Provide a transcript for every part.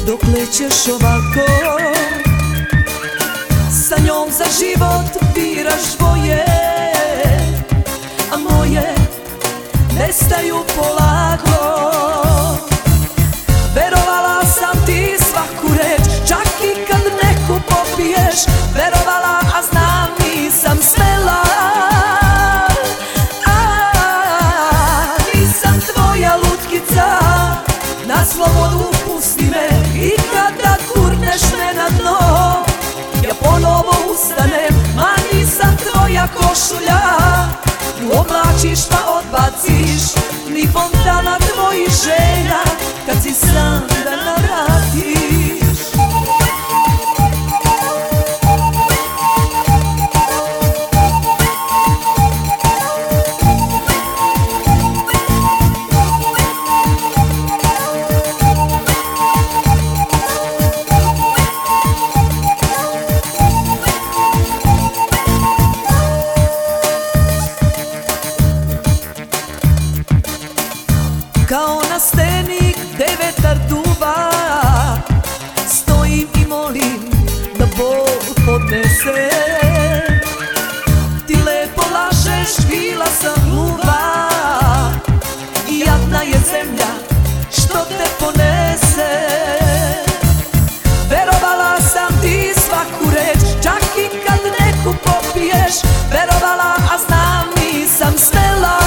dokle ćeš ovako? Sa njom za život biraš dvoje, a moje nestaju polako. Verovala sam ti svaku reč, čak i kad neku popiješ. Verovala, a znam nisam smela. Nisam tvoja lutkica, na slobodu pusti me. I kada gurneš me na dno, ja ponovo ustanem. Ma nisam tvoja košulja, ju oblačiš pa odbaciš. Ni fontana tvojih želja, kad si sam da navratiš. Kao na steni gde vetar duva, stojim i molim da Bog podnese. Ti lepo lažeš, bila sam gluva, i jadna je zemlja što te ponese. Verovala sam ti svaku reč, čak i kad neku popiješ. Verovala, a znam nisam smela.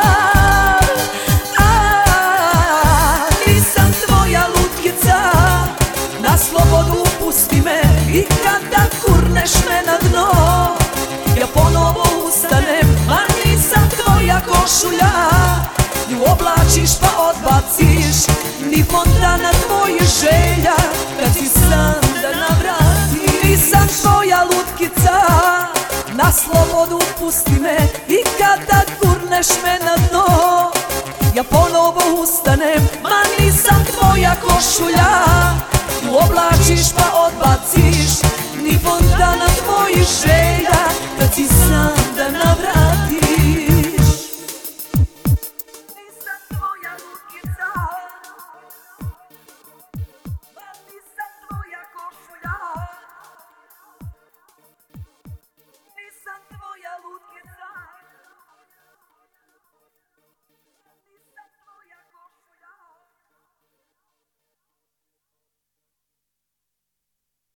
Na slobodu pusti me, i kada gurneš me na dno, ja ponovo ustanem. Ma nisam tvoja košulja, ju oblačiš pa odbaciš. Ni fontana tvojih želja, kad si sam da navratiš. Nisam tvoja lutkica, na slobodu pusti me. I kada gurneš me na dno, ja ponovo ustanem. Ma nisam tvoja košulja, ju oblačiš pa odbaciš.